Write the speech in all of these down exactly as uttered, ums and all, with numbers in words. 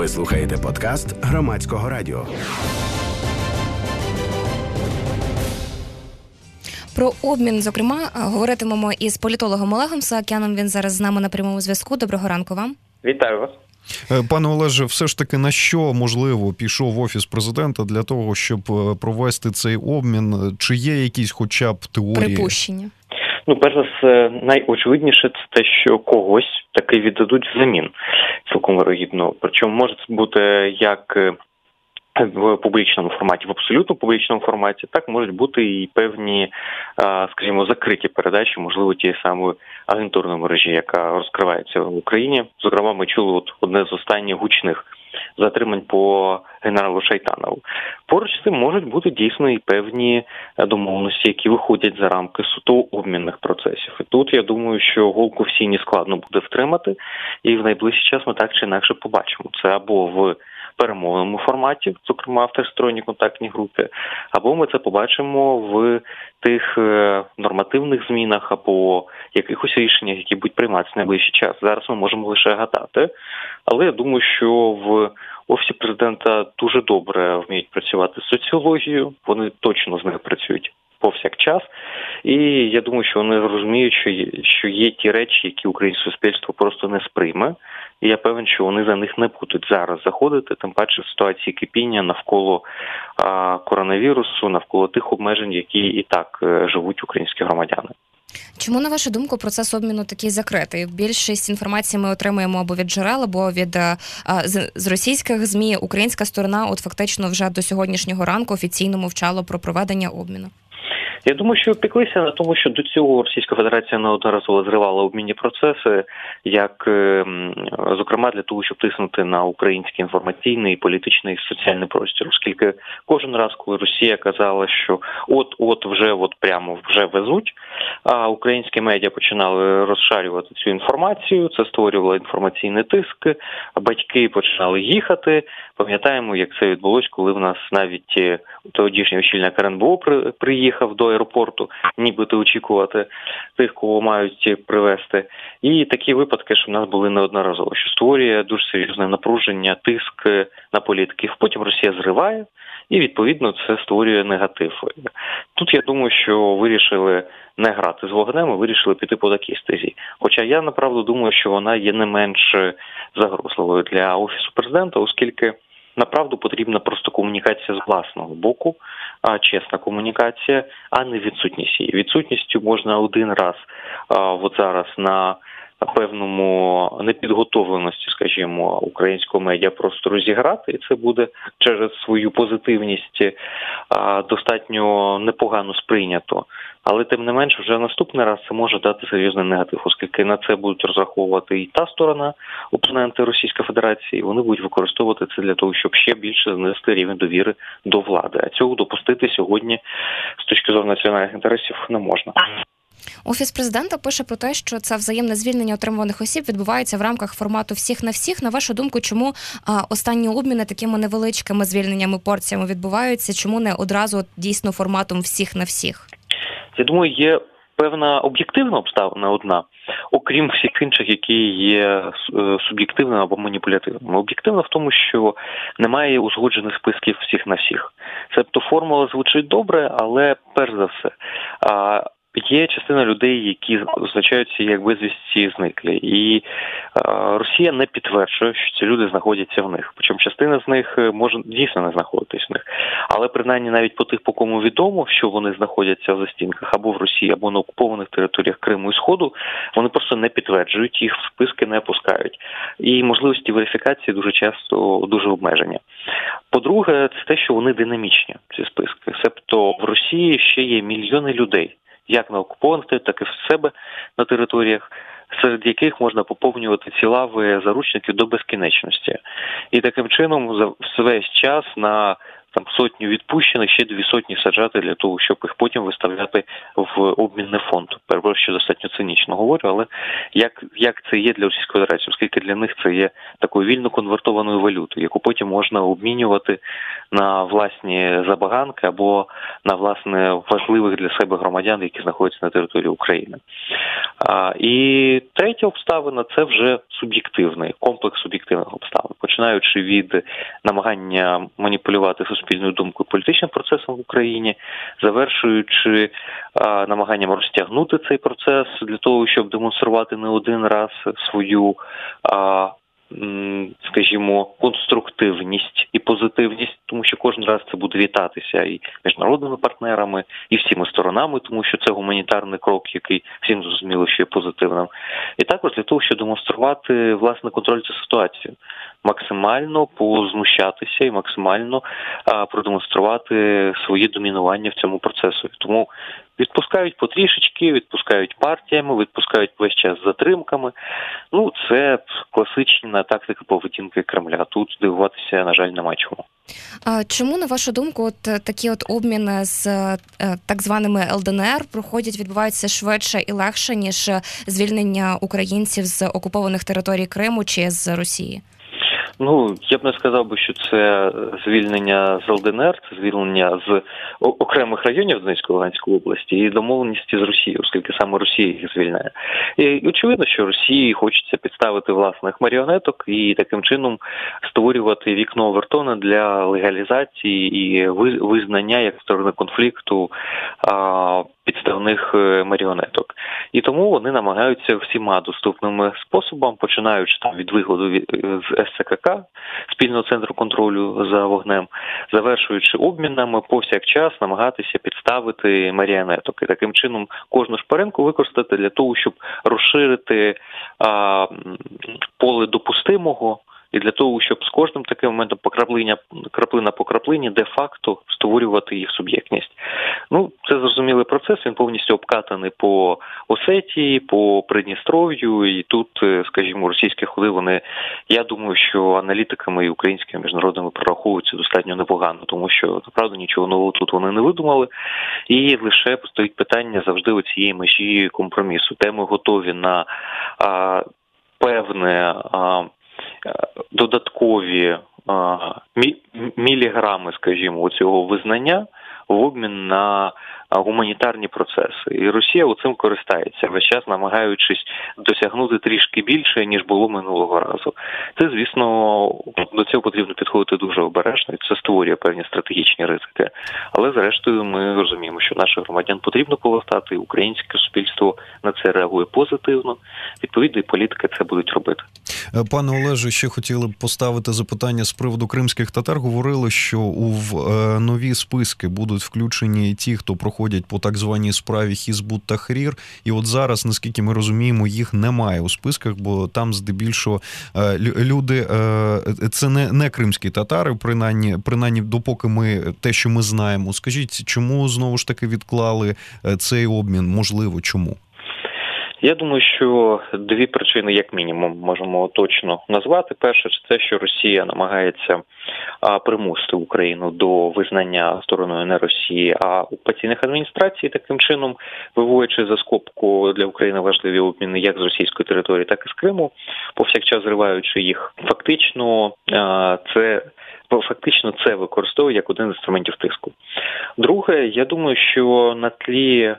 Ви слухаєте подкаст Громадського радіо. Про обмін, зокрема, говоритимемо із політологом Олегом Саакяном. Він зараз з нами на прямому зв'язку. Доброго ранку вам. Вітаю вас. Пане Олеже, все ж таки на що, можливо, пішов Офіс Президента для того, щоб провести цей обмін? Чи є якісь хоча б теорії? Припущення. Ну, перш за все, найочевидніше це те, що когось таки віддадуть взамін, цілком вирогідно. Причому може це бути як в публічному форматі, в абсолютно публічному форматі, так можуть бути і певні, скажімо, закриті передачі, можливо, тієї самої агентурної мережі, яка розкривається в Україні. Зокрема, ми чули от одне з останніх гучних затримань по генералу Шайтанову. Поруч з цим можуть бути дійсно і певні домовленості, які виходять за рамки суто обмінних процесів. І тут, я думаю, що голку в сіні складно буде втримати, і в найближчий час ми так чи інакше побачимо. Це або в перемовному форматі, зокрема в тристоронній контактній групі, або ми це побачимо в тих нормативних змінах або якихось рішеннях, які будуть прийматися в найближчий час. Зараз ми можемо лише гадати, але я думаю, що в Офісі Президента дуже добре вміють працювати з соціологією, вони точно з нею працюють повсякчас, і я думаю, що вони розуміють, що є, що є ті речі, які українське суспільство просто не сприйме, і я певен, що вони за них не будуть зараз заходити, тим паче в ситуації кипіння навколо а, коронавірусу, навколо тих обмежень, які і так а, живуть українські громадяни. Чому, на вашу думку, процес обміну такий закритий? Більшість інформації ми отримуємо або від джерел, або від а, з, з російських ЗМІ. Українська сторона от фактично вже до сьогоднішнього ранку офіційно мовчала про проведення обміну. Я думаю, що опіклися на тому, що до цього Російська Федерація неодноразово зривала обмінні процеси, як, зокрема, для того, щоб тиснути на український інформаційний, політичний і соціальний простір. Оскільки кожен раз, коли Росія казала, що от-от вже от прямо вже везуть, а українські медіа починали розшарювати цю інформацію, це створювало інформаційний тиск, батьки починали їхати. Пам'ятаємо, як це відбулось, коли в нас навіть тодішній очільник РНБО приїхав до аеропорту, нібито очікувати тих, кого мають привезти. І такі випадки, що в нас були неодноразово, що створює дуже серйозне напруження, тиск на політиків. Потім Росія зриває, і, відповідно, це створює негатив. Тут, я думаю, що вирішили не грати з вогнем, а вирішили піти по такій стезі. Хоча я, направду, думаю, що вона є не менш загрозливою для Офісу Президента, оскільки направду потрібна просто комунікація з власного боку, а чесна комунікація, а не відсутність її. Відсутністю можна один раз, а, от зараз на певному непідготовленості, скажімо, українського медіа просто розіграти, і це буде через свою позитивність а, достатньо непогано сприйнято. Але, тим не менш, вже наступний раз це може дати серйозний негатив, оскільки на це будуть розраховувати і та сторона, опоненти Російської Федерації, і вони будуть використовувати це для того, щоб ще більше знести рівень довіри до влади. А цього допустити сьогодні з точки зору національних інтересів не можна. Офіс Президента пише про те, що це взаємне звільнення отримуваних осіб відбувається в рамках формату всіх на всіх. На вашу думку, чому а, останні обміни такими невеличкими звільненнями, порціями відбуваються? Чому не одразу дійсно форматом всіх на всіх? Я думаю, є певна об'єктивна обставина одна, окрім всіх інших, які є суб'єктивними або маніпулятивними. Об'єктивна в тому, що немає узгоджених списків всіх на всіх. Тобто формула звучить добре, але перш за все є частина людей, які означаються як безвісті зниклі. І е, Росія не підтверджує, що ці люди знаходяться в них. Причому частина з них може дійсно не знаходитись в них. Але принаймні навіть по тих, по кому відомо, що вони знаходяться в застінках або в Росії, або на окупованих територіях Криму і Сходу, вони просто не підтверджують, їх в списки не пускають. І можливості верифікації дуже часто дуже обмежені. По-друге, це те, що вони динамічні, ці списки. Тобто в Росії ще є мільйони людей, як на окупованих, так і в себе на територіях, серед яких можна поповнювати ці лави заручників до безкінечності. І таким чином за весь час на там сотню відпущених, ще дві сотні саджати для того, щоб їх потім виставляти в обмінний фонд. Перепрошую, що достатньо цинічно говорю, але як, як це є для Російської Федерації, оскільки для них це є такою вільно конвертованою валютою, яку потім можна обмінювати на власні забаганки або на, власне, важливих для себе громадян, які знаходяться на території України. А, і третя обставина – це вже суб'єктивний, комплекс суб'єктивних обставин. починаючи від намагання маніпулювати суспільною думкою політичним процесом в Україні, завершуючи а, намаганням розтягнути цей процес для того, щоб демонструвати не один раз свою а, скажімо, конструктивність і позитивність, тому що кожен раз це буде вітатися і міжнародними партнерами, і всіма сторонами, тому що це гуманітарний крок, який всім зрозуміло, що є позитивним. І також для того, щоб демонструвати власне контроль за ситуацією, максимально познущатися і максимально а, продемонструвати своє домінування в цьому процесі. Тому відпускають потрішечки, відпускають партіями, відпускають весь час з затримками. Ну, це класична тактика поведінки Кремля. Тут дивуватися, на жаль, нема чому. А чому, на вашу думку, от такі от обміни з е, так званими ел де ен ер проходять, відбуваються швидше і легше, ніж звільнення українців з окупованих територій Криму чи з Росії? Ну, я б не сказав би, що це звільнення з ел де ен ер, це звільнення з окремих районів Донецької та Луганської області і домовленості з Росією, оскільки саме Росія їх звільняє. І очевидно, що Росії хочеться підставити власних маріонеток і таким чином створювати вікно Овертона для легалізації і визнання як сторони конфлікту підставних маріонеток. І тому вони намагаються всіма доступними способами, починаючи там від виходу з ес це ка ка, спільного центру контролю за вогнем, завершуючи обмінами, повсякчас намагатися підставити маріонеток. І таким чином кожну шпаринку використати для того, щоб розширити а, поле допустимого, і для того, щоб з кожним таким моментом покраплення, краплина по краплині де-факто створювати їх суб'єктність. Ну, це зрозумілий процес, він повністю обкатаний по Осетії, по Придністров'ю, і тут, скажімо, російські ходи, вони, я думаю, що аналітиками і українськими міжнародними прораховуються достатньо непогано, тому що, направду, нічого нового тут вони не видумали, і лише стоїть питання завжди у цієї межі компромісу. Де ми готові на а, певне а, додаткові а, мі, міліграми, скажімо, цього визнання в обмін на гуманітарні процеси. І Росія цим користається, весь час намагаючись досягнути трішки більше, ніж було минулого разу. Це, звісно, до цього потрібно підходити дуже обережно, і це створює певні стратегічні ризики. Але, зрештою, ми розуміємо, що наших громадян потрібно повертати, і українське суспільство на це реагує позитивно. Відповідно, і політики це будуть робити. Пане Олеже, ще хотіли б поставити запитання з приводу кримських татар. Говорили, що у нові списки будуть включені ті, хто проходять по так званій справі Хізбут Тахрір. І от зараз, наскільки ми розуміємо, їх немає у списках, бо там здебільшого люди, це не, не кримські татари, принаймні, принаймні допоки ми, те, що ми знаємо. Скажіть, чому знову ж таки відклали цей обмін? Можливо, чому? Я думаю, що дві причини, як мінімум, можемо точно назвати. Перше, це те, що Росія намагається примусити Україну до визнання стороною не Росії, а окупаційних адміністрацій, таким чином виводячи за скобку для України важливі обміни як з російської території, так і з Криму, повсякчас зриваючи їх. Фактично, це фактично це використовує як один з інструментів тиску. Друге, я думаю, що на тлі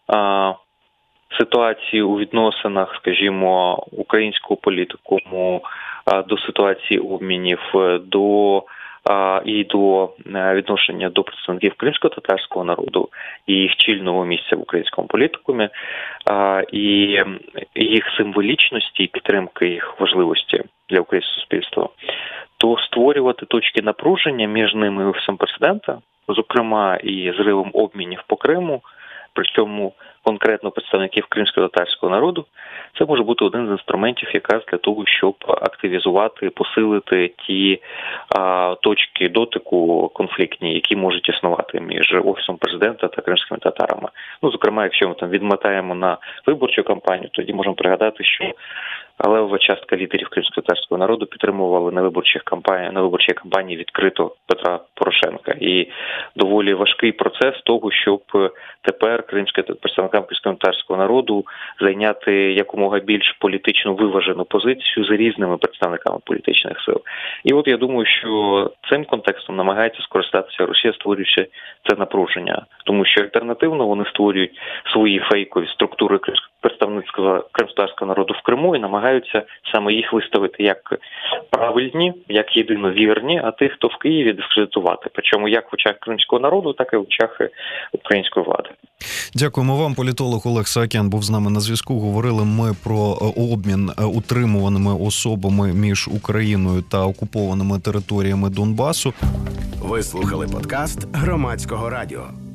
ситуації у відносинах, скажімо, українського політикуму до ситуації обмінів, до і до відношення до представників кримсько-татарського народу і їх чільного місця в українському політикумі, і їх символічності і підтримки їх важливості для українського суспільства, то створювати точки напруження між ними і Офісом президента, зокрема і зривом обмінів по Криму, причому конкретно представників кримсько-татарського народу, це може бути один з інструментів якраз для того, щоб активізувати, посилити ті а, точки дотику конфліктні, які можуть існувати між Офісом президента та кримськими татарами. Ну, зокрема, якщо ми там відмотаємо на виборчу кампанію, тоді можемо пригадати, що левова частка лідерів кримсько-татарського народу підтримували на виборчих кампаніях, на виборчій кампанії відкрито Петра Порошенка. І доволі важкий процес того, щоб тепер кримські представники представникам кримськотатарського народу зайняти якомога більш політично виважену позицію з різними представниками політичних сил. І от я думаю, що цим контекстом намагається скористатися Росія, створюючи це напруження, тому що альтернативно вони створюють свої фейкові структури представництва кримськотатарського народу в Криму і намагаються саме їх виставити як правильні, як єдиновірні, а тих, хто в Києві, дискредитувати. Причому як в очах кримського народу, так і в очах української влади. Дякуємо вам. Політолог Олег Саакян був з нами на зв'язку. Говорили ми про обмін утримуваними особами між Україною та окупованими територіями Донбасу. Ви слухали подкаст Громадського радіо.